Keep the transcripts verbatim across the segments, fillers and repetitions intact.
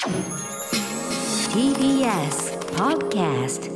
ティービーエス Podcast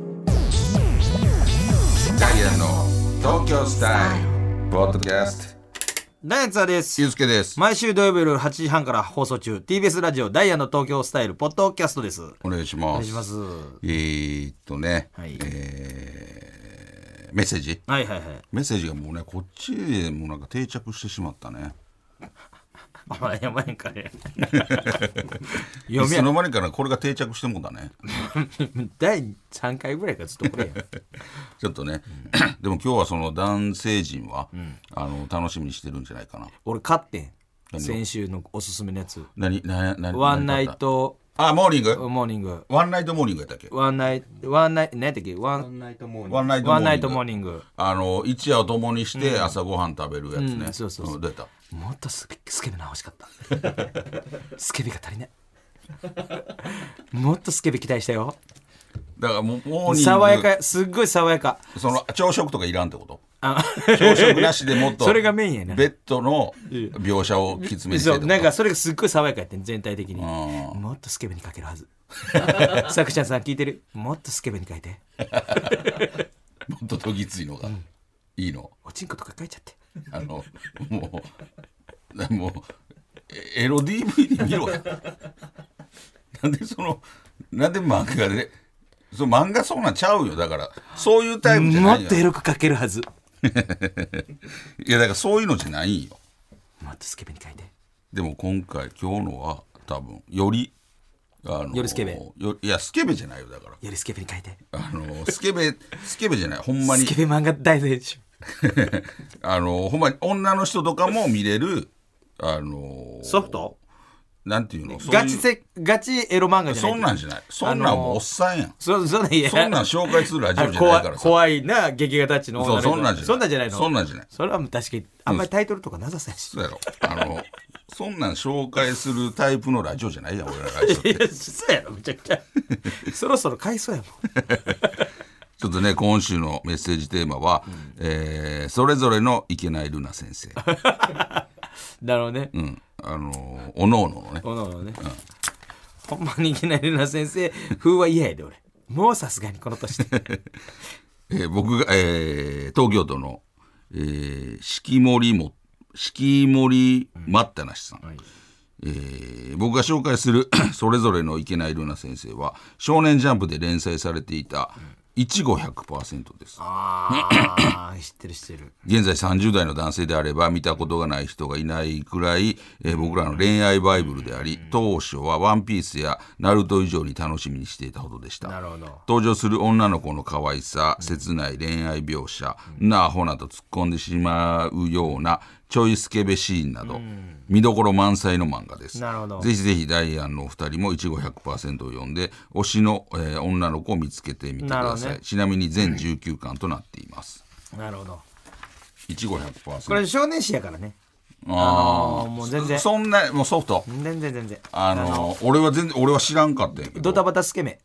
ダイアンの東京スタイルポッドキャスト。 ダイアンツァです。 ゆうすけです。 毎週土曜日夜はちじはんから放送中 ティービーエス ラジオダイアンの東京スタイルポッドキャストです。 お願いします。 お願いします。 えーっとね、 はいえーメッセージはいはいはい。 メッセージがもうねこっちでもうなんか定着してしまったね。 お前やばいんかね。 いつの間にかなこれが定着してもんだね。 だいさんかいぐらいからずっとこれや。 ちょっとね、うん、でも今日はその男性陣は、うん、あの楽しみにしてるんじゃないかな。 俺買ってん先週のおすすめのやつ。 何何何ワンナイトあモーニングモーニングワンナイトモーニングやったっけ。 ワンナイトワンナイト何やったっけワンナイトモーニングワンナイトモーニングワンナイトモーニングあの一夜を共にして朝ごはん食べるやつね、うんうん、そうそうそう、 うん、出た。 もっとスケスケベな欲しかったスケベが足りないもっとスケベ期待したよ。 だからもうモーニング爽やかすっごい爽やか。 その朝食とかいらんってこと。朝食なしでもっとそれがメインやな。 ベッドの描写をきつめにしてそうなんかそれがすっごい爽やかやってん全体的に。もっとスケベに書けるはずさくちゃんさん聞いてる。もっとスケベに書いてもっとどぎついのが、うん、いいの。 おちんことか書いちゃってあのもうもうエロ ディーブイディー 見ろやなんでそのなんで漫画でその漫画そんなんちゃうよ。だからそういうタイプじゃないよ。 もっとエロく書けるはずいやだからそういうのじゃないよ。 もっとスケベに書いて。 でも今回今日のは多分よりあのよりスケベよいやスケベじゃないよ。だからよりスケベに書いて。 あのスケベスケベじゃないほんまにスケベ漫画大好きでしょあのほんまに女の人とかも見れるあのソフトなんていうのガチせガチエロ漫画じゃない。 そんなんじゃない。そんなんもうおっさんやん、あのー、 そ, そ, んいやそんなん紹介するラジオじゃないからさ。 怖いな劇画タッチの女の子。 そうそんなんじゃない。 そんなんじゃないの。 そんなんじゃない。 それは確かにあんまりタイトルとかなさそうやし、 そうやろ。あのそんなん紹介するタイプのラジオじゃないやん俺らラジオって。いやそうやろめちゃくちゃそろそろ買いそうやもんちょっとね今週のメッセージテーマは、うんえー、それぞれのいけないルナ先生なるほどね、 うん、あのー、おのおののねおのおのね、うん、ほんまにいけないルナ先生風は嫌やで俺もうさすがにこの年で、 えー、僕が、えー、東京都の、えー、四季森も四季森待ったなしさん、うんはいえー、僕が紹介するそれぞれのいけないルナ先生は少年ジャンプで連載されていた、うんいちご ひゃくパーセント です。 ああ知ってる知ってる。 現在さんじゅう代の男性であれば見たことがない人がいないくらい、えー、僕らの恋愛バイブルであり、当初はワンピースやナルト以上に楽しみにしていたほどでした。 なるほど。 登場する女の子の可愛さ、切ない恋愛描写、うん、なあほなと突っ込んでしまうようなちょいスケベシーンなど、うん、見どころ満載の漫画です。 なるほど。 ぜひぜひダイアンのお二人もいちご ひゃくパーセント を読んで推しの、えー、女の子を見つけてみてください、ね、ちなみに全じゅうきゅうかんとなっています。 なるほど。 いちご ひゃくパーセントこれ少年誌やからね。 あ、あのー、 もう全然そ, そんなもうソフト全然全然あのー、あのー、俺は全然俺は知らんかったんやけどドタバタスケメ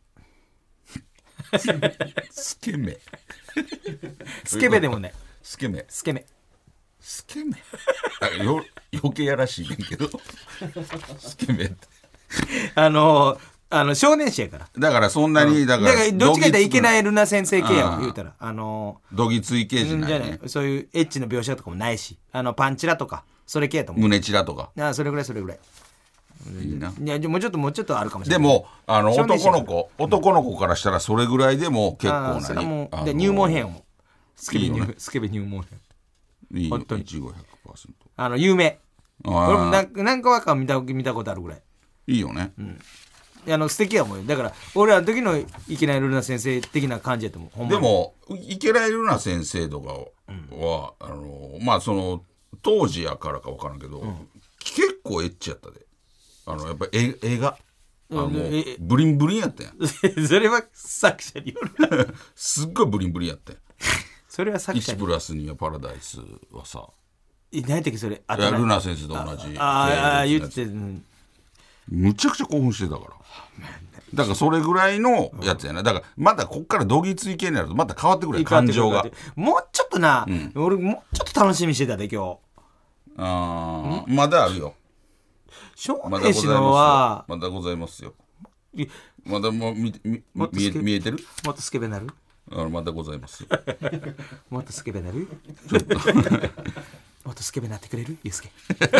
スケメスケベでもねスケメスケメスケメよ余計やらしいねんけどスケメってあのー、あの少年誌やからだからそんなに、うん、だからだからどっちかでいけないルナ先生系やん言うたらあのー、どぎつい系じゃない、ね、 じゃないそういうエッチの描写とかもないしあのパンチラとかそれ系やと思う。 胸チラとかあそれぐらいそれぐらいいいな。 いやもうちょっともうちょっとあるかもしれない。 でもあの男の子男の子からしたらそれぐらいでも結構なにあで入門編もスケベ入スケベ入門編いいよいちご ひゃくパーセントあの有名俺も何かは見た見たことあるぐらいいいよね、 うん、あの素敵やもんだから俺らの時のいけないルナ先生的な感じやと思う。ほんまでもいけないルナ先生とかは、うん、あのまあその当時やからか分からんけど、うん、結構エッチやったであのやっぱり絵があの、うん、ブリンブリンやったやんそれは作者によるすっごいブリンブリンやったやんそれは作者にいちプラスにはパラダイスはさ何やったっけそれあルナ先生と同じああ言って、うん、 むちゃくちゃ興奮してたからだからそれぐらいのやつやなだからまだこっからどぎつい系になるとまた変わってくる感情がもうちょっとな、うん、俺もうちょっと楽しみにしてたで今日あまだあるよ少年誌のはまだございますよ。 いまだもう見見もっとスケ見え見えてる？ もっとスケベなるあのまだございますよ。 もっとスケベなるちょっともっとスケベなってくれるゆうすけ。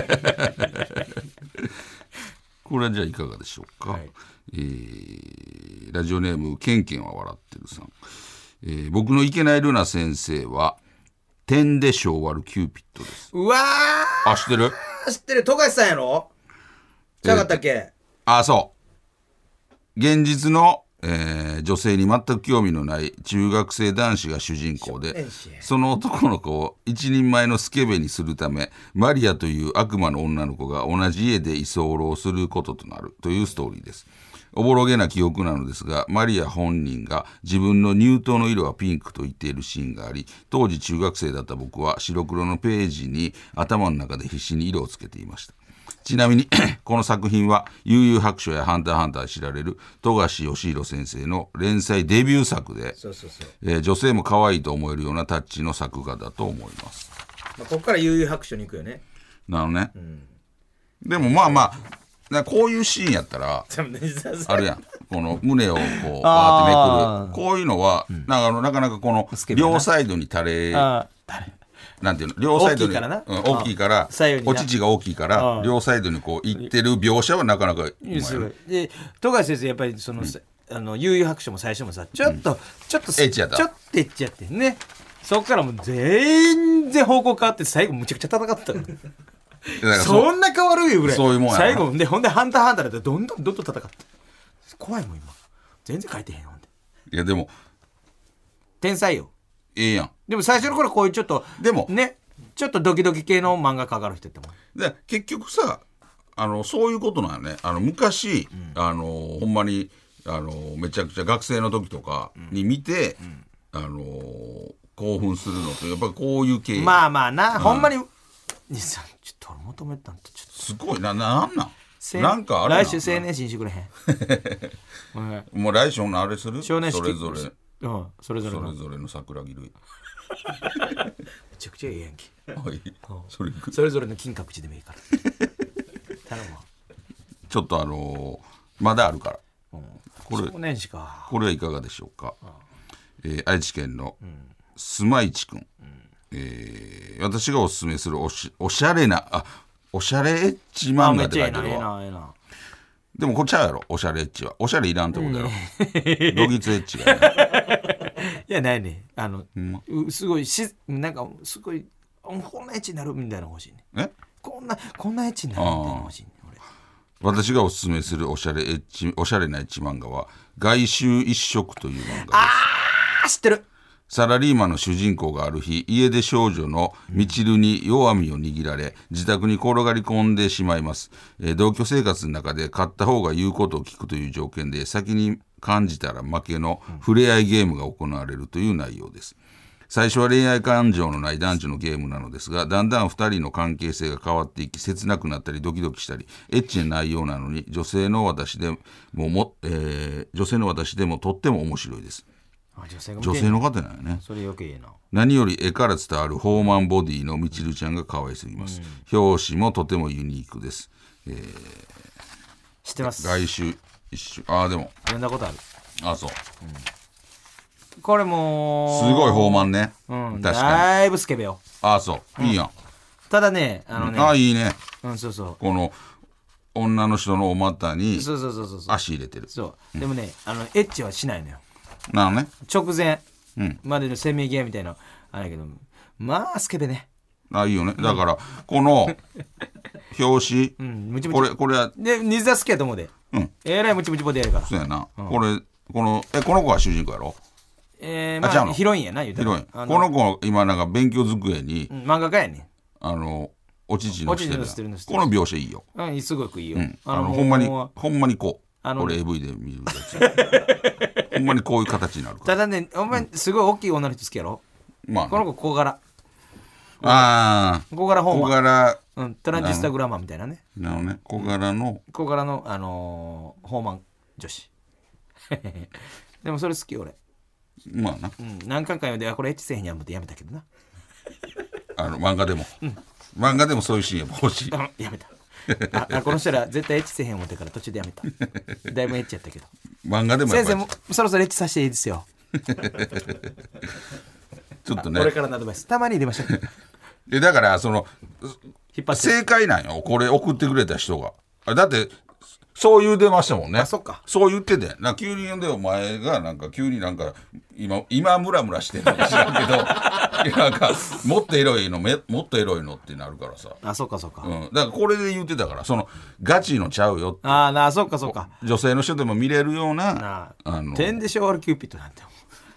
これはじゃあいかがでしょうか。はい、えー、ラジオネームケンケンは笑ってるさん、えー、僕のいけないルナ先生は点で性悪キューピッドです。 うわー、 あ、知ってる？ 知ってる。富樫さんやろ？ちゃうかったっけ？えー、あ、そう現実の、えー、女性に全く興味のない中学生男子が主人公で、その男の子を一人前のスケベにするためマリアという悪魔の女の子が同じ家で居候することとなるというストーリーです。おぼろげな記憶なのですが、マリア本人が自分の乳頭の色はピンクと言っているシーンがあり、当時中学生だった僕は白黒のページに頭の中で必死に色をつけていました。ちなみにこの作品は悠々白書やハンターハンターで知られる富樫義弘先生の連載デビュー作で、そうそうそう、えー、女性も可愛いと思えるようなタッチの作画だと思います。 まあ、ここから悠々白書に行くよね。 なのね、うん、でもまあまあなこういうシーンやったらあるやん、この胸をこうバーってめくる、こういうのは、うん、なんかあのなかなかこの両サイドに垂れなんていうの、両サイドに大きいからな、うん、大きいからお乳が大きいから両サイドにこういってる描写はなかなかうまい。 で富樫先生やっぱりその、うん、あの悠々白書も最初もさちょっと、うん、ちょっとエッチやった、 ちょっとエッチやってね。そっからもう全然方向変わって最後むちゃくちゃ戦ってたの。そ, そんな変わるよぐらい。 そういうもんやな。 最後でほんでハンターハンターだってどんどんどんどん戦って怖いもん今全然書いてへん。ほんでいやでも天才よ。 ええやん。 でも最初の頃こういうちょっとでもねちょっとドキドキ系の漫画描かる人ってもで結局さあのそういうことなんよね。あの昔、うん、あのほんまにあのめちゃくちゃ学生の時とかに見て、うん、あの興奮するのってやっぱりこういう系。 まあまあな、うん、ほんまに兄さんちょっと俺求めたんってちょっとすごいな、なんなんなんかあれな、 来週青年誌にしてくれへんもう来週のあれする少年誌それぞれ、 うん、それぞれのそれぞれの桜木類めちゃくちゃええやんけ、 はい、それそれぞれの金閣寺でもいいから頼むわ。 ちょっとあのー、まだあるから、うん、これ少年誌か。 これはいかがでしょうか。うん、えー、愛知県のすまいちくん、うん、えー、私がおすすめするお し, おしゃれなあおしゃれエッチ漫画って書いてるわ。でもこっちゃうやろ、おしゃれエッチは。おしゃれいらんってことやろ、ね、ドギツエッチが、 ね、いやないね、あの、うん、すごいしなんかすごいこんなエッチになるみたいなの欲しいね。えこんなこんなエッチになるみたいなの欲しいね。俺私がおすすめするおしゃれエッチおしゃれなエッチ漫画は外周一色という漫画です。 あー知ってる。 サラリーマンの主人公がある日、家出少女のみちるに弱みを握られ自宅に転がり込んでしまいます。えー、同居生活の中で勝った方が言うことを聞くという条件で先に感じたら負けの触れ合いゲームが行われるという内容です。最初は恋愛感情のない男女のゲームなのですが、だんだんふたりの関係性が変わっていき、切なくなったりドキドキしたりエッチな内容なのに女性の私でもも、えー、女性の私でもとっても面白いです。 女性が女性の方なんよね。 それよくいいな。 何より絵から伝わるホーマンボディのみちるちゃんが可愛すぎます、うん、表紙もとてもユニークです、えー、 知ってます。 来週一週ああでも読んだことある。 あそう、 うん、これもすごいホーマンね、 うん、確かにだいぶスケベよ。 あそう、うん、いいやん。 ただねあのね、 あいいね、 うん、そうそう、 この女の人のお股にそうそうそうそう足入れてる。 そう、でもねあのエッチはしないのよ。 なのね、 直前までのせめぎ合いみたいなあれやけど、まあスケベね。 あいいよね。だからこの表紙、うん、ムチムチこれこれはで水田好きやと思うで、うん、えらいムチムチボでやるから。 そうやな、うん、これこのえこの子は主人公やろ。 えー、まあ、あヒロインやな言うたら。ヒロイン。 この子今なんか勉強机に、 うん、漫画家やねん。 あのお乳のしてるしてるのこの描写いいよ。 うん、すごくいいよ。 うん、あの、あのほんまにほんまにこう。あの俺 エーブイ で見るやつほんまにこういう形になるから。 ただねお前すごい大きい女の人好きやろ、うん、まあ、ね、この子小柄。 ああ小柄本小柄、 うん、トランジスタグラマーみたいなね。 なのね小柄の小柄のあのー、ホーマン女子でもそれ好き俺。 まあな、 うん、何回か読んでこれエッチせえへんやんもってやめたけどなあの漫画でも、うん、漫画でもそういうシーンや欲しいやめたああこの人ら絶対エッチせえへん思ってから途中でやめた。だいぶエッチやったけど。 漫画でもやっぱり先生もそろそろエッチさせていいですよ。 ちょっとねこれからのアドバイスたまに出ました。 でだからその引っ張って正解なんよこれ送ってくれた人が。あだってそう言うてましたもんね。 あそっかそう言っててなんか急に呼んでお前がなんか急になんか今今ムラムラしてるのか知らんけどいやなんかもっとエロいのめもっとエロいのってなるからさ。 あそっかそっか、 うん、だからこれで言ってたからそのガチのちゃうよってああなあそっかそっか女性の人でも見れるようななああの点でショールキューピッドなんて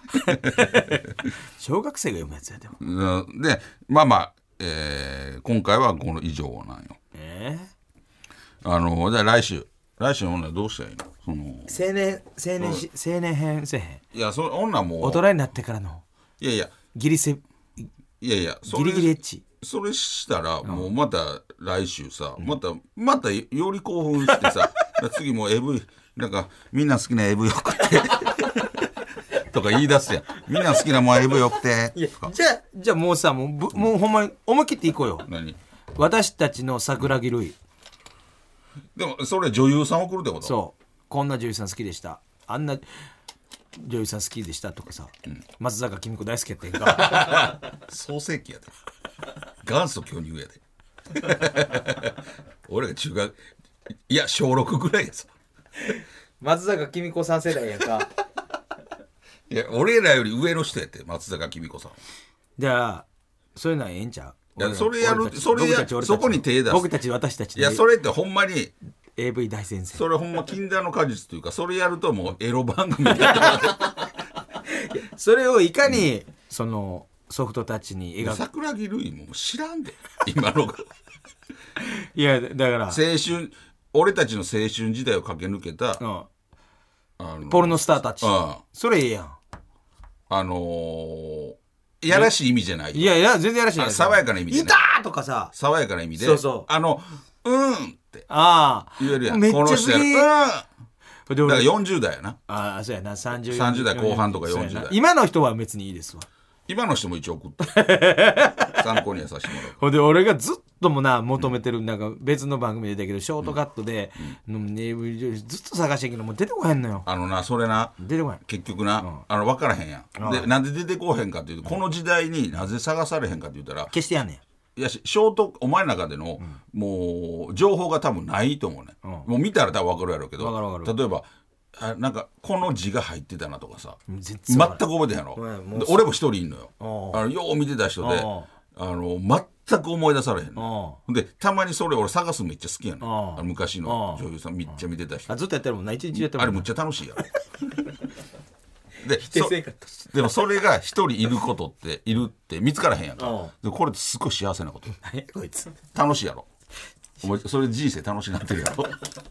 小学生が読むやつやでも。 うんでまあまあ、えー今回はこの以上なんよ。 えあのじゃあ来週来週の女どうしたらいいのそのー、青年青年し青年編せえへん。 いやその女も大人になってからのいやいやギリセいやいやそれギリギリエッチ。 それしたらもうまた来週さ、またまたより興奮してさ次もう エーブイ なんかみんな好きな エーブイ 送ってとか言い出すやん。みんな好きなもん エーブイ 送っていやとか。 じゃあじゃあもうさもうぶもうほんまに思い切っていこうよ。 何私たちの桜木類。 でもそれ女優さん送るってこと？ そうこんな女優さん好きでしたあんな女優さん好きでしたとかさ、うん、松坂君子大好きやってんか創世記やで元祖巨乳やで俺が中学いや小ろくぐらいやぞ松坂君子さん世代やんかいや俺らより上の人やって松坂君子さん。 じゃあそういうのはええんちゃう。 いやそれやるそれやそこに手出す。 僕たち私たちいやそれってほんまにエーブイ 大先生。 それほんま禁断の果実というかそれやるともうエロ番組みたいなそれをいかに、うん、そのソフトタッチに描く。 桜木類も知らんで今のがいやだから青春俺たちの青春時代を駆け抜けた、うん、 あのポルノスターたち、うん、それええやん。 あのーいやらしい意味じゃない。 いやいや全然やらしいない。 爽やかな意味で、ね、 いたーとかさ爽やかな意味でそうそうあのうんってあ言えるやん。 めっちゃ好き。 この人やるうんだからよんじゅう代やな。 ああそうやなさんじゅう代後半とかよんじゅう代。 今の人は別にいいですわ。 今の人も一応送って参考にはさせてもらう。 ほんで俺がずっともな求めてるなんか別の番組で出たけどショートカットで、うんうん、ずっと探してんけどもう出てこへんのよ。 あのなそれな出てこへん結局な、うん、あの分からへんやん。でなんで出てこへんかっていうと、この時代になぜ探されへんかって言ったら消してやんねん。 いやショートお前の中での、うん、もう情報が多分ないと思うね、うん、もう見たら多分分かるやろうけど、 分かる分かる。 例えばあなんかこの字が入ってたなとかさ全く覚えてへんやろ。で俺も一人いんのよ。あのよう見てた人であの全く思い出されへんのでたまにそれ俺探すのめっちゃ好きやねん。あの昔の女優さんめっちゃ見てた人。 あずっとやってるもんな一日やってるもんな。 あれむっちゃ楽しいやろで, でもそれが一人いることっているって見つからへんやんか。でこれってすごい幸せなこと。 何こいつ楽しいやろ。お前それ人生楽しなってるやろ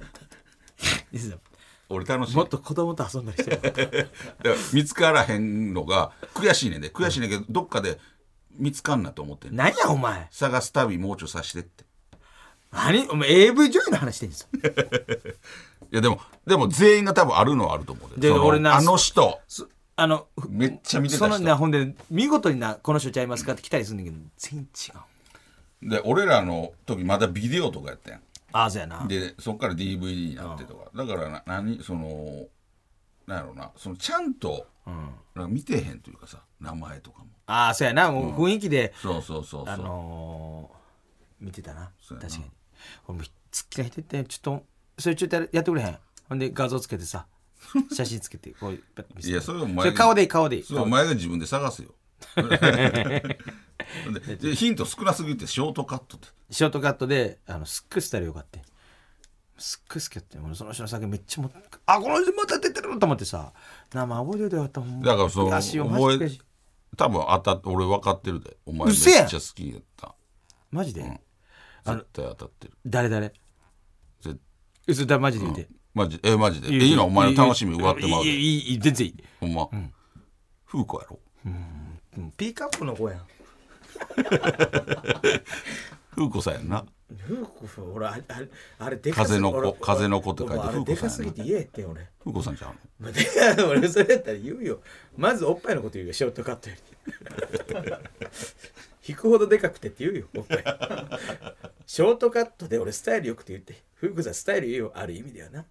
俺楽しい。 もっと子供と遊んだりしてるだから見つからへんのが悔しいねんで悔しいねんけど、どっかで見つかんなと思ってんねん。 何やお前探す旅もうちょいさしてって。 何お前 エーブイ 女優の話してんですよいやでもでも全員が多分あるのはあると思うで。で俺なあの人あのめっちゃ見てた人そのなほんで見事になこの人ちゃいますかって来たりするんだけど全然違うで俺らの時まだビデオとかやったやん。 ああそうやな。 でそっから ディーブイディー になってとか、だからな何そのなんやろうなそのちゃんと、うん、なんか見てへんというかさ名前とかもああそうやなもう雰囲気で、 うん、そうそうそうそうあのー、見てたな確かに。俺もつっきが入っててちょっとそれちょっとやってくれへん。ほんで画像つけてさ写真つけてこうパッと見せて。 いやそれお前それ顔でいい顔でいい。 それお前が自分で探すよででヒント少なすぎてショートカットってショートカットであのすっごいスタイルよかった。すっごい好きやって俺その人の酒めっちゃもあこの人また出てると思ってさ生覚えてるよったほんま。 だからその覚え多分当たって俺分かってるでお前めっちゃ好きやった。 マジで、うん、 絶対当たってる。 誰誰絶対誰マジで言うて、 うん、マジえマジでいい, いいのお前の楽しみ奪ってまうで。 いいいい全然いいほんま、うん、風子やろ。 うんピーカップの子やん風子さんやんな。 風子さん俺あれあれでか風の子風の子って書いて風子さんやな。 でかすぎて言えって俺風子さんちゃうの俺それやったら言うよ。まずおっぱいのこと言うよショートカットより引くほどでかくてって言うよおっぱいショートカットで俺スタイルよくて言って福さスタイルいいよある意味ではな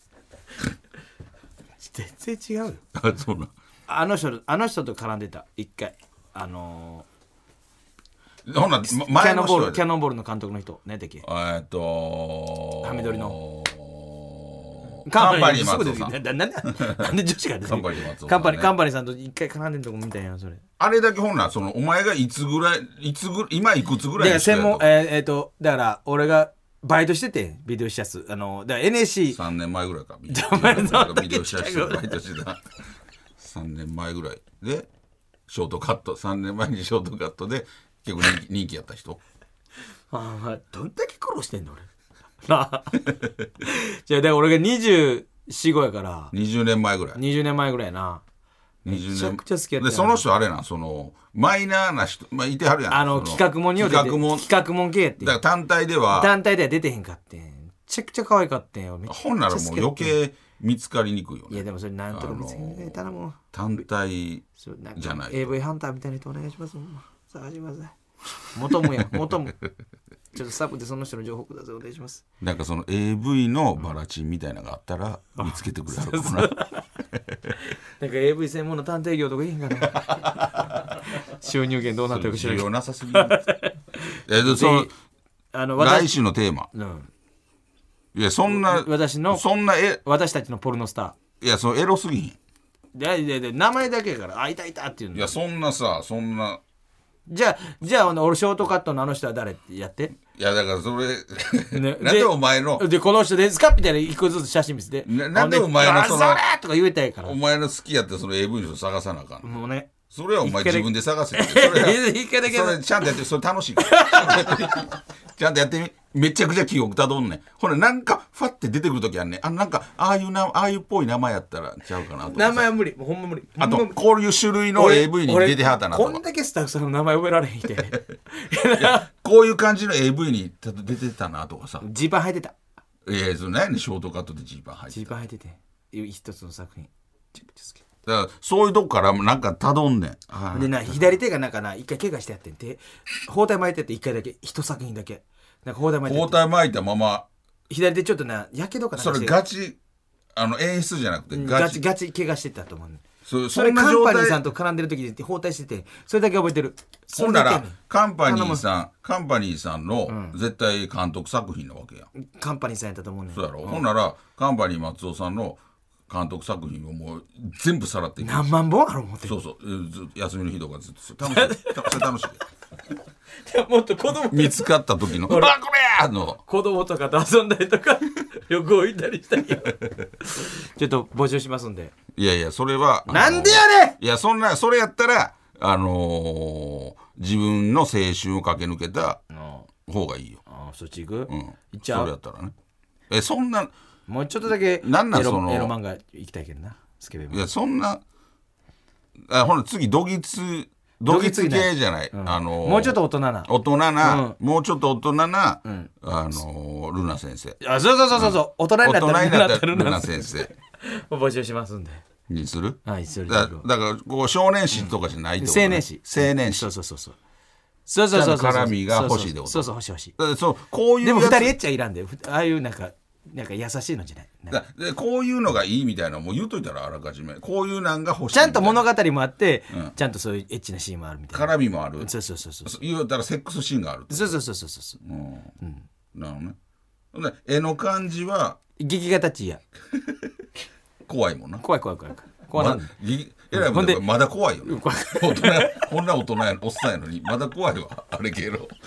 全然違うよあそうなんあの人あの人と絡んでた一回あのー、ほんなキャ前の人ノンボールキャノンボールの監督の人何だっけえっとハミドリのカンパニー松尾さんななななんで女子が出てカンパニー松尾さんねカンパニーカンパニーさんと一回絡んでるとこ見たんやそれあれだけほんならそのお前がいつぐらいいつぐ今いくつぐらいだからの人やと専門えー、えー、とだから俺がバイトしててビデオ試写室あのだから エヌエスシーさんねんまえぐらいかビお前そんだけビデオ試写室でバイトしてたさんねんまえぐらいでショートカットさんねんまえにショートカットで結構人気人気やった人ああどんだけ苦労してんの俺なあじゃあだから俺がにじゅうよん、ごやからにじゅうねんまえぐらいにじゅうねんまえぐらいやなにじゅうねんめちゃくちゃ好きやったよでその人あれなんそのマイナーな人、まあ、いてはるやんあの企画もんによって企画もん企画もん系やってだから単体では団体では出てへんかってんめちゃくちゃ可愛かったんよめっちゃほんならもう余計見つかりにくいよねいやでもそれなんとか見つけて頼む単体そうなんかじゃないとエーブイ ハンターみたいな人お願いします探してください求むやん求むちょっとサブでその人の情報くださいお願いしますなんかその エーブイ のバラチンみたいなのがあったら見つけてくれはるかもななんか エーブイ 専門の探偵業とかいいんかな収入源どうなってるか知ら需んけど要なさすぎるえでそのあの来私、 週のテーマうん、 いやそんな私のそんなえ私たちのポルノスタいやそのエロすぎひんーででで名前だけやからあいたいたっていうのいやそんなさそんなじゃあじゃあ俺ショートカットのあの人は誰ってやっていやだからそれ、 ねなんでお前のでこの人ですかみたいな一個ずつ写真見せてななんでお前のそのそれとか言えたいからお前の好きやってその エーブイ の人探さなあかんのもうねそれはお前一回だけ自分で探せってそれは一回だけそれちゃんとやってそれ楽しいからちゃんとやってみめちゃくちゃ記憶たどんねんほらなんかファって出てくるときあんねんあなんかああいうなああいうっぽい名前やったらちゃうかなとかさ名前は無理もうほんま無理あとほんま無理こういう種類の エーブイ に出てはったなとか俺こんだけスタッフさんの名前覚えられへんてこういう感じの エーブイ に出てたなとかさジーパン履いてたいやそれ何やねんショートカットでジーパン入ってジーパン履いてて一つの作品めちゃくちゃ好きだからそういうとこからなんかたどんねんでな左手がなんかな一回怪我してやってんて包帯巻いてって一回だけ一作品だけなんか包帯巻いて包て帯巻いたまま左手ちょっとなやけどかなんそれかしてガチあの演出じゃなくてうんガチガチガチ怪我してたと思うねそそれそんな状カンパニーさ態んと絡んでる時に包帯しててそれだけ覚えてるほんならそれだけやねカンパニーさんカンパニーさんの絶対監督作品なわけやん、 んカンパニーさんやったと思うねんそうやろ、 んほんならカンパニー松尾さんの監督作品をもう全部さらっていく何万本ある思ってそうそうえーずっと休みの日とかずっとそれ楽しいそれ楽しいもっと子供見つかった時の「うわこれ!」の子供とかと遊んだりとか旅行行ったりしたりちょっと募集しますんでいやいやそれはなんでやねんいやそんなそれやったらあのー、自分の青春を駆け抜けた方がいいよ、 あそっち行く、 うん、 行っちゃうそれやったらねえそんなもうちょっとだけエロなんなんそのエロ漫画行きたいけどなスケベいやそんなあほら次ドギツドギツ系じゃない、 うん、 あのー、 もうちょっと大人な大人な、 うんもうちょっと大人な、 うんあのー、ルナ先生あそうそうそうそうそう、大人になったら大人になったルナルナ先生募集しますんでにするはいそれだだからこう少年誌とかじゃないってこと、ね青年誌青年誌そうそうそうそうそうそうそうそうちゃんと絡みが欲しいってことそうそう欲しい欲しいだからそうこういうでもやつ二人エッチはいらんでふああいうなんかなんか優しいのじゃないなんかだでこういうのがいいみたいなのもう言うといたらあらかじめこういうなんが欲しいちゃんと物語語もあって、 うんちゃんとそういうエッチなシーンもあるみたいな絡みもあるそうそうそうそう言うたらセックスシーンがあるってそうそうそうそうそううんなるほどねほんで絵の感じは劇画タッチや怖いもんな怖い怖い怖い怖いなんまだぎえらいもんほんででまだ怖いよね怖い大人こんな大人やおっさんやのにまだ怖いわあれゲロ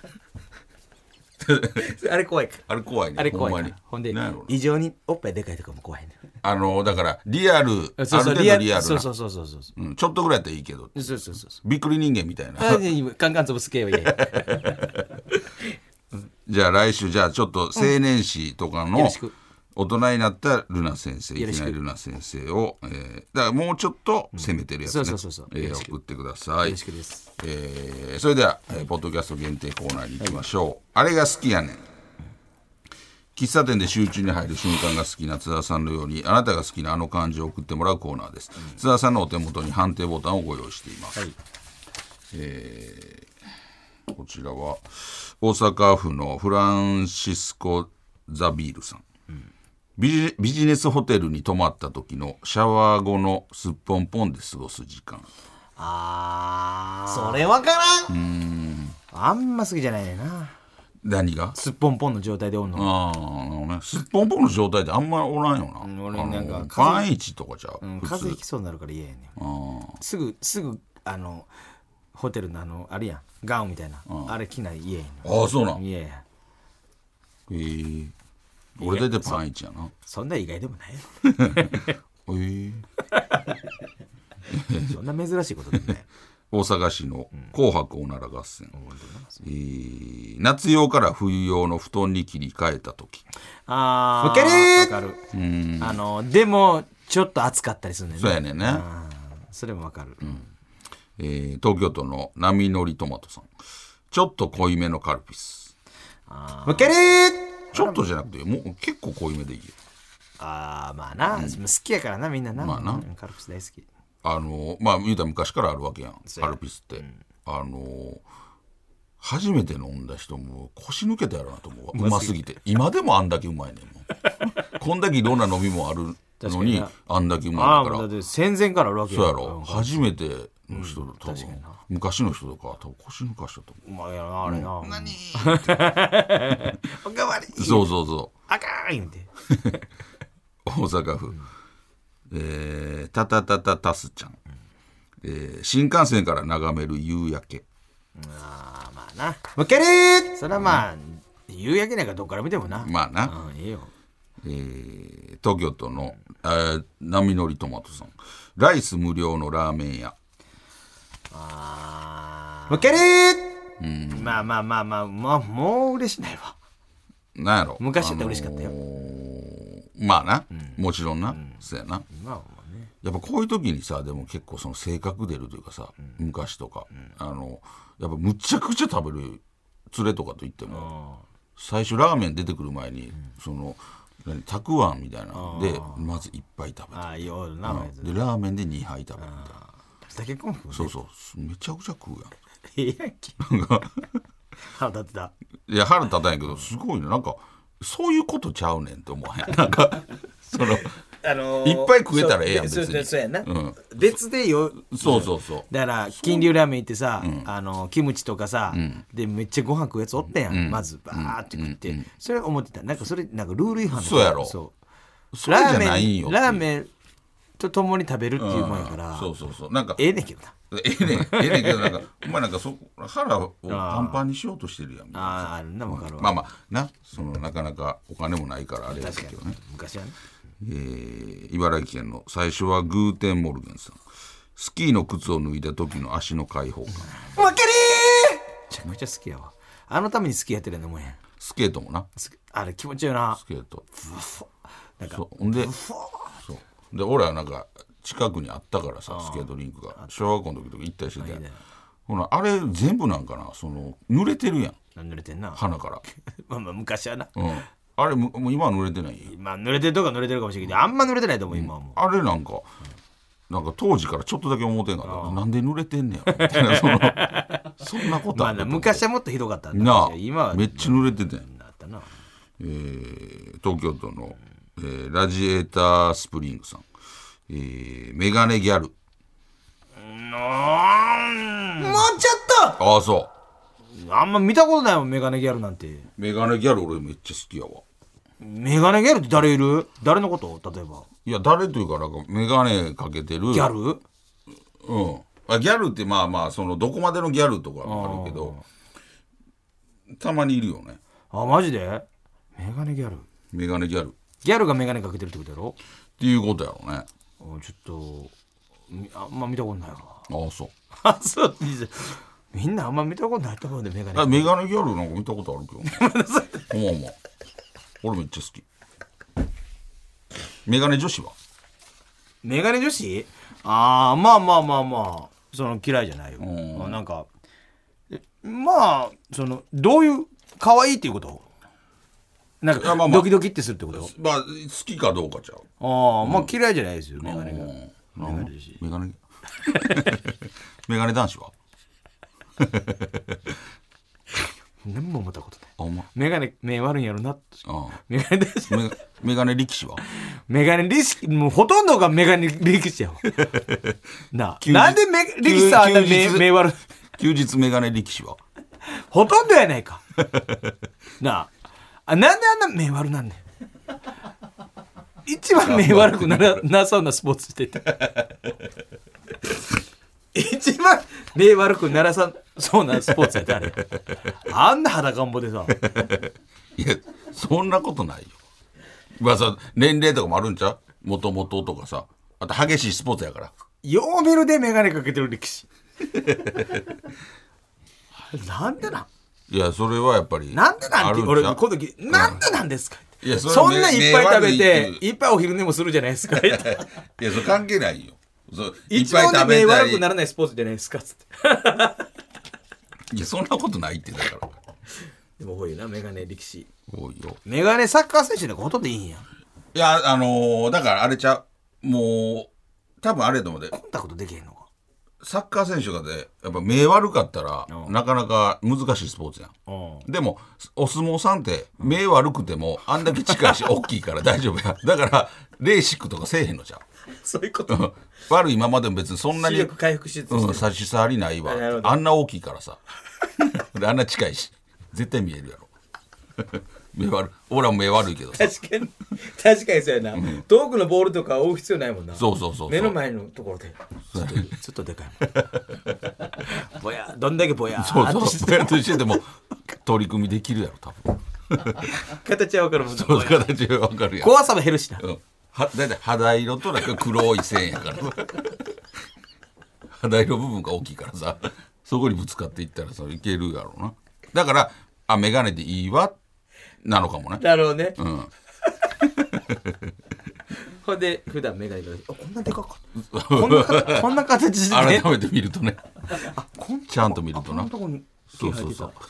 あれ怖いかあれ怖いねあれ怖いほんまにからほんでなんやろな異常におっぱいでかいとかも怖いねあのだからリアルあるそうそう程度リアルなそうそうそうそうそううんちょっとぐらいやったらいいけどそうそうそうそうびっくり人間みたいなあ今カンカン潰す系はいやいやじゃあ来週じゃあちょっと青年誌とかのよろしく大人になったルナ先生いよろしくきなりルナ先生を、えー、だからもうちょっと攻めてるやつね、 うんそうそうそうそうえーよろしく送ってくださいよろしくですえーそれでは、えーポッドキャスト限定コーナーに行きましょう、あれが好きやねん喫茶店で集中に入る瞬間が好きな津田さんのようにあなたが好きなあの漢字を送ってもらうコーナーです、うん、津田さんのお手元に判定ボタンをご用意しています、はいえー、こちらは大阪府のフランシスコ・ザビールさん、うん、ビジ、ビジネスホテルに泊まった時のシャワー後のすっぽんぽんで過ごす時間。 あーそれ分からん。うーんあんま好きじゃないねんな。 何がすっぽんぽんの状態でおんの。 ああ、なるほどね。すっぽんぽんの状態ってあんまおらんよな。うん、俺なんかパンイチとかちゃう、 うん、風邪ひきそうになるから嫌やねん。すぐすぐあのホテルのあのあれやんガウンみたいな あ, あれ着ない家やねん。 ああそうなん。 いやいやえー、俺大体パンイチやな。 そ, そんな意外でもないよえー、 そんな珍しいことでもない。 大阪市の紅白おなら合戦、うんえー、夏用から冬用の布団に切り替えた時。 あーわかる。うんあのでもちょっと暑かったりするねんね。 そうやねんね。 それもわかる、うんえー、東京都の波乗りトマトさん、ちょっと濃いめのカルピス。 あわかる。 ちょっとじゃなくてもう結構濃いめでいいよ。 ああまあな、うん、好きやからなみんなな、まあ、なカルピス大好き。 あのまあ言うたら昔からあるわけやんカルピスって、うん、あの初めて飲んだ人も腰抜けたやろなと思う。うますぎて今でもあんだけうまいねんもんこんだけいろんな飲みもあるのにあんだけうまいから。 だって戦前からあるわけや。 そうやろ、うん、初めての人と、うん、昔の人とか多分腰抜かしたと思う。 うまいやなあれな、 うん、何おかわりそうそうそうあかーいんで大阪府、うんえー、たたたたたすちゃん、うんえー、新幹線から眺める夕焼け。 あまあなむけるーそれはまあ、うん、夕焼けなんかどっから見てもなまあな、 うん、いいよ。 えー、東京都の、えー、波乗りトマトさん、ライス無料のラーメン屋。 あむけるー、うん、まあまあまあまあ、まあ、もう嬉しないわ。 なんやろ昔だったら嬉しかったよ、あのー、まあな、うん、もちろんな、うん、そうやな、 まあまあね、 やっぱこういう時にさでも結構その性格出るというかさ、うん、昔とか、うん、あのやっぱむちゃくちゃ食べる連れとかといっても、最初ラーメン出てくる前に、うん、その何たくあんみたいなのでまずいっぱい食べて、あいいよな、うん、でラーメンでにはい食べるみたいな。 酒コンフ、ね、 そうそうめちゃくちゃ食うやん。 ええやんけ腹立ってた。 いや腹立たんやけどすごいね、なんかそういうことちゃうねんって思わへん。なんかその、あのー、いっぱい食えたらええやん別に。 そうそうやな、うん、別でよ。 そうそうそう。 だから金龍ラーメン行ってさ、うん、あのキムチとかさ、うん、でめっちゃご飯食うやつおったやん、うん、まずバーって食って、うん、それ思ってた。なんかそれなんかルール違反だ。 そうやろ。そうそれじゃないんよ。 ラーメンと共に食べるっていうもんやから、 うん、そうそうそう、なんかええねんけどな、 ええねんええねんけどなんかお前なんかそ腹をパンパンにしようとしてるやん。 あああるな、分かるわ。 まあまあな、そのなかなかお金もないからあれですけどね。 昔はね、 えー、茨城県の最初はグーテンモルゲンさん、スキーの靴を脱いだ時の足の解放感。 わかりー、めちゃめちゃ好きやわ。あのためにスキーやってるんだもんや。 スケートもな、 あれ気持ちいいよな、 スケート。 なんかそうでそうで俺はなんか近くにあったからさ、スケートリンクが小学校の時とか行ったりしてて、ほなあれ全部なんかな、その濡れてるやん。 濡れてんな鼻からまあまあ昔はな、 うん、あれもう今は濡れてない。 まあ濡れてるとか濡れてるかもしれないけどあんま濡れてないと思う、今はもう、 うん、あれなんか、うん、なんか当時からちょっとだけ思ってんかった、なんで濡れてんねやみたいなそのそんなことある、 まあ、昔はもっとひどかったんだなあ。 今はめっちゃ濡れててんなったな、 えー、東京都の、えー、ラジエータースプリングさん、えー、メガネギャル。 もうちょっと。 ああそう、 あんま見たことないもんメガネギャルなんて。 メガネギャル俺めっちゃ好きやわ。 メガネギャルって誰いる？誰のこと？例えばいや誰というかなんかメガネかけてるギャル？ うんあギャルってまあまあそのどこまでのギャルとかもあるけどたまにいるよね。 あマジで？メガネギャルメガネギャルギャルがメガネかけてるってことやろっていうことやろね。 あちょっとあんま見たことないわ。 ああそうあそうみんなあんま見たことないと思うんでメガネあメガネギャルなんか見たことあるけどねほんま俺めっちゃ好き。メガネ女子はメガネ女子ああまあまあまあまあその嫌いじゃないよ。なんかまあそのどういう可愛いっていうことなんかまあ、まあ、ドキドキってするってこと。 まあ好きかどうかちゃう。 ああ、うん、まあ嫌いじゃないですよメガネが。メガネメガネメガネ男子は何も思ったことない。 あ、お前メガネ目悪いんやろな。 あメガネでメメガネ力士はメガネ力士、もうほとんどがメガネ力士やわ。なあ、 休日なんでメ力士さんあんな目休日目悪い。 休日メガネ力士はほとんどやないか。なあ、あ、なんであんな目悪なんねん。一番目悪くならなそうなスポーツしてて。一番目悪くならさそうなスポーツやったあれ。あんな裸んぼでさ。 いやそんなことないよ。まあさ年齢とかもあるんちゃう、もともととかさ、あと激しいスポーツやから。 よう見るでメガネかけてる力士。なんでなんいやそれはやっぱりなんでなんて俺ここの時なんでなんですか、 いやそれはそんないっぱい食べて目悪いっていっぱいお昼寝もするじゃないですか。 いやそれ関係ないよ。そういっ一ぱい番で目食べたい。 悪くならないスポーツじゃないですかつって。 いやそんなことないってだからでも多いなメガネ力士。 多いよ。 メガネサッカー選手なんかほとんどいいんや。 いやあのー、だからあれちゃう、もう多分あれやと思うで、 コンタクトできへんのか。 サッカー選手がでやっぱ目悪かったらうんなかなか難しいスポーツやん。 うんでもお相撲さんって目悪くてもあんだけ近いし大きいから大丈夫や。だからレーシックとかせえへんのじゃん。 そういうこと。 うん悪いままでも別にそんなに視力回復手術してる、 うん、差し障りないわなるほ。どあんな大きいからさであんな近いし絶対見えるやろ。目悪い、俺は目悪いけどさ。 確かに確かにそうやな、うん、遠くのボールとか追う必要ないもんな。 そうそうそうそう、 目の前のところでちょっとちょっとでかいもん。ぼやどんだけぼやーそうそうっとしてぼやっとしてても取り組みできるやろ多分。 形は分かるもんな。 そう形は分かるやん。 怖さも減るしな、 うん、はだいたい肌色となんか黒い線やから肌色部分が大きいからさ、そこにぶつかっていったらさいけるやろうな。だからあメガネでいいわなのかもね。 なるほどね、 うん、 ほんで普段メガネがあこんなでかかったこんなかこんな形してね改めて見るとねあこんちゃんと見るとな。 あこんなとこに毛そう生えてたそうそう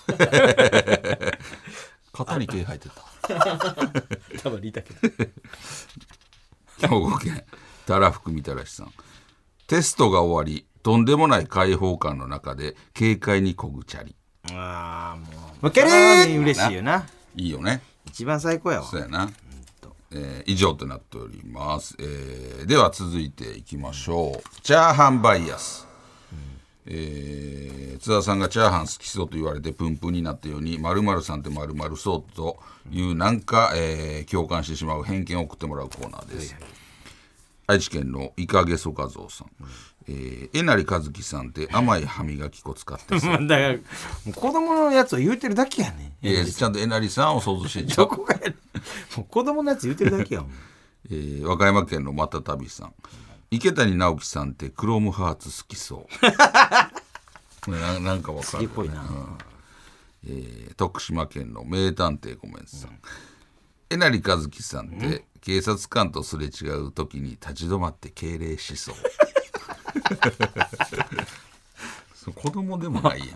肩に毛生えてた。 多分いたけど兵庫県たらふくみたらしさん、テストが終わりとんでもない開放感の中で軽快にこぐチャリ。 ああもう負けれー嬉しいよな。 いいよね。 一番最高やわ。 そうやな、えー、以上となっております、えー、では続いていきましょう。チャーハンバイアス、うんえー、津田さんがチャーハン好きそうと言われてプンプンになったように〇〇さんって〇〇そうというなんか、えー、共感してしまう偏見を送ってもらうコーナーです、はいはい、愛知県のイカゲソ画像さん、うんえー、えなりかずきさんって甘い歯磨き粉使ってさだからもう子供のやつを言うてるだけやねん。 いやちゃんとえなりさんを想像してんじゃん。 どこがやねんもう子供のやつ言うてるだけやもん、 えー、和歌山県のまたたびさん、池谷直樹さんってクロムハーツ好きそうな, なんかわかる、ね、 好きっぽいな、 うんえー、徳島県の名探偵ごめんさん、うん、えなりかずきさんって、うん、警察官とすれ違う時に立ち止まって敬礼しそうそう子供でもないやん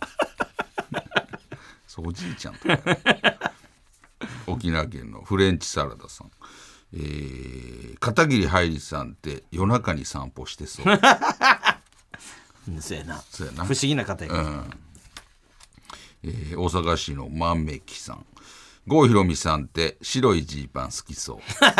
そうおじいちゃんとか沖縄県のフレンチサラダさん、えー、片桐はいりさんって夜中に散歩してそうそうやな、 そうやな不思議な方や、 うんえー、大阪市の万めきさん、郷ひろみさんって白いジーパン好きそう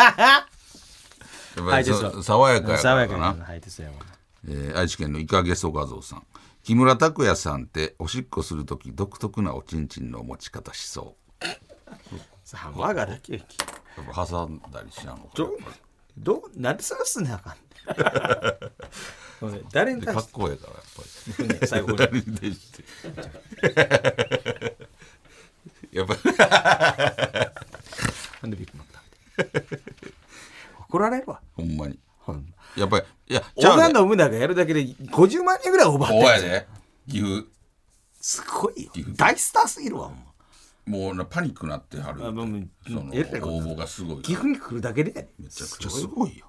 やっぱりそ爽やかやからかな。 はいてそうやわな。 えー、愛知県のイカゲソ画像さん、木村拓哉さんっておしっこするとき独特なおちんちんの持ち方しそうさあ我がだけやきやっぱ挟んだりしちゃうのかどどなんでそれすんねんあかん誰に対してかっこええからやっぱり、 ね、最後に誰に対してやっぱなんでビッグマック食べて怒られるわほんまにほんまやっぱりいや織田信長やるだけでごじゅうまんにんぐらいオーバーそうやで岐阜すごいよ大スターすぎるわほんまもうなパニックなってはる。その応募がすごい。 岐阜に来るだけでめちゃくちゃすごいよ。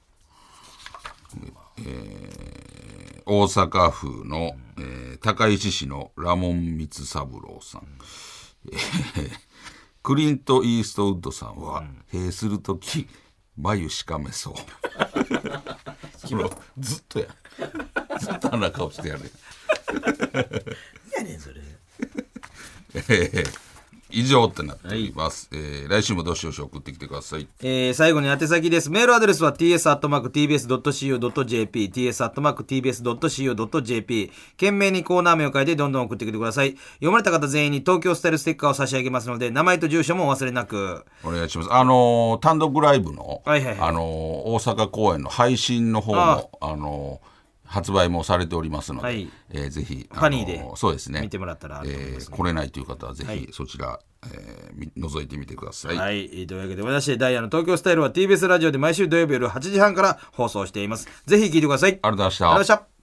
えー、大阪府の、えー、高石市のラモン光三郎さん、えー、クリント・イーストウッドさんは閉するとき眉しかめそうそのずっとやずっとあんな顔してやるいやねんそれ。 えー以上ってなっております、はい。えー、来週もどしどし送ってきてください。 えー、最後に宛先です。メールアドレスは ティーエスアットマークティービーエスドットシーオードットジェーピー ティーエスアットマークティービーエスドットシーオードットジェーピー 懸命にコーナー名を書いてどんどん送ってきてください。読まれた方全員に東京スタイルステッカーを差し上げますので、名前と住所もお忘れなくお願いします。あのー、単独ライブの、 はいはいはい、 あのー、大阪公演の配信の方もあ、あのー発売もされておりますので、はい、えー、ぜひファニーでそうですね、 見てもらったら、 えー、来れないという方はぜひそちら、はい、えー、覗いてみてください。 はい、というわけで私ダイヤの東京スタイルは ティービーエス ラジオで毎週土曜日夜はちじはんから放送しています。ぜひ聞いてください。 ありがとうございました。